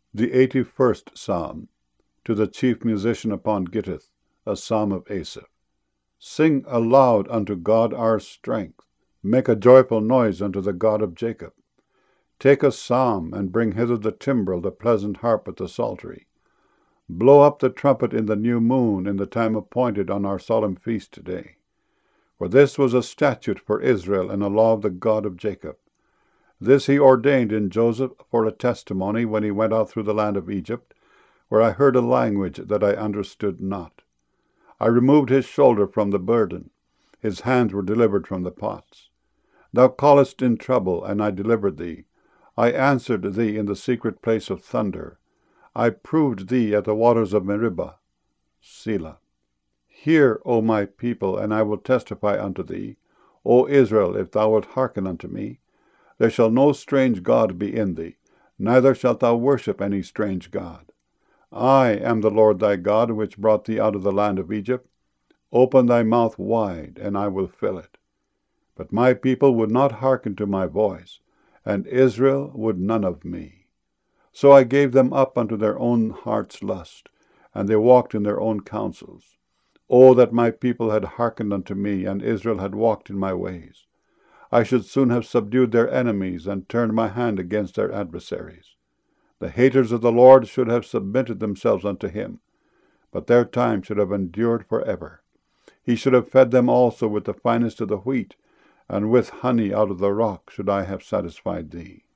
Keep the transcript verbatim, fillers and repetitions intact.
The eighty-first Psalm. To the chief musician upon Gittith, a psalm of Asaph. Sing aloud unto God our strength. Make a joyful noise unto the God of Jacob. Take a psalm, and bring hither the timbrel, the pleasant harp with the psaltery. Blow up the trumpet in the new moon, in the time appointed on our solemn feast day. For this was a statute for Israel, and a law of the God of Jacob. This he ordained in Joseph for a testimony when he went out through the land of Egypt, where I heard a language that I understood not. I removed his shoulder from the burden. His hands were delivered from the pots. Thou callest in trouble, and I delivered thee. I answered thee in the secret place of thunder. I proved thee at the waters of Meribah. Selah. Hear, O my people, and I will testify unto thee. O Israel, if thou wilt hearken unto me, there shall no strange god be in thee, neither shalt thou worship any strange god. I am the Lord thy God, which brought thee out of the land of Egypt. Open thy mouth wide, and I will fill it. But my people would not hearken to my voice, and Israel would none of me. So I gave them up unto their own heart's lust, and they walked in their own counsels. O that my people had hearkened unto me, and Israel had walked in my ways! I should soon have subdued their enemies, and turned my hand against their adversaries. The haters of the Lord should have submitted themselves unto him, but their time should have endured for ever. He should have fed them also with the finest of the wheat, and with honey out of the rock should I have satisfied thee.